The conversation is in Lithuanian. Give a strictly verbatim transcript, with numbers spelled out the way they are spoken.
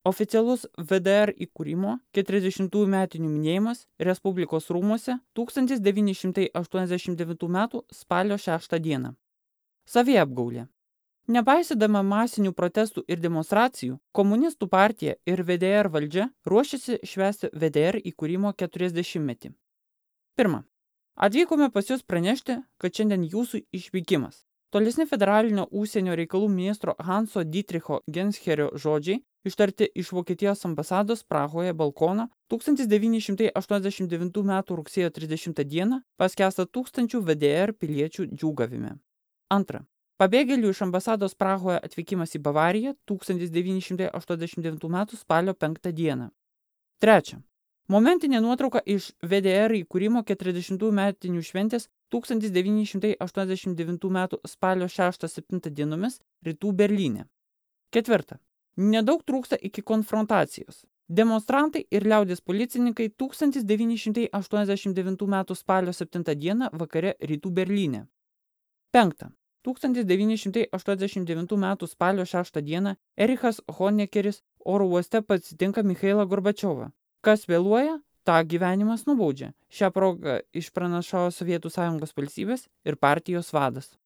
Oficialus V D R įkūrimo keturiasdešimtųjų metinių minėjimas Respublikos rūmuose tūkstantis devyni šimtai aštuoniasdešimt devintų metų spalio šeštą dieną. Saviapgaulė. Nepaisydama masinių protestų ir demonstracijų, komunistų partija ir V D R valdžia ruošiasi švęsti V D R įkūrimo keturiasdešimtmetį. Pirma. Atvykome pas jūs pranešti, kad šiandien jūsų išvykimas. Tolesni federalinio užsienio reikalų ministro Hanso Dietricho Gensherio žodžiai, ištarti iš Vokietijos ambasados Prahoje balkono tūkstantis devyni šimtai aštuoniasdešimt devintų metų rugsėjo trisdešimtą dieną paskęsta tūkstančių V D R piliečių džiūgavime. Antra. Pabėgėlių iš ambasados Prahoje atvykimas į Bavariją tūkstantis devyni šimtai aštuoniasdešimt devintų metų spalio penktą dieną. Trečia. Momentinė nuotrauka iš V D R įkūrimo keturiasdešimtųjų metinių šventės tūkstantis devyni šimtai aštuoniasdešimt devintų metų spalio šeštą septintą dienomis Rytų Berlyne. Ketvirta. Nedaug trūksta iki konfrontacijos. Demonstrantai ir liaudės policininkai tūkstantis devyni šimtai aštuoniasdešimt devintų metų spalio septintą dieną vakare Rytų Berlyne. Penkta. tūkstantis devyni šimtai aštuoniasdešimt devintų metų spalio šeštą dieną Erichas Honeckeris oro uoste pasitinka Michailą Gorbačiovą. Kas vėluoja, tą gyvenimas nubaudžia. Šią progą išpranašavo Sovietų Sąjungos valstybės ir partijos vadas.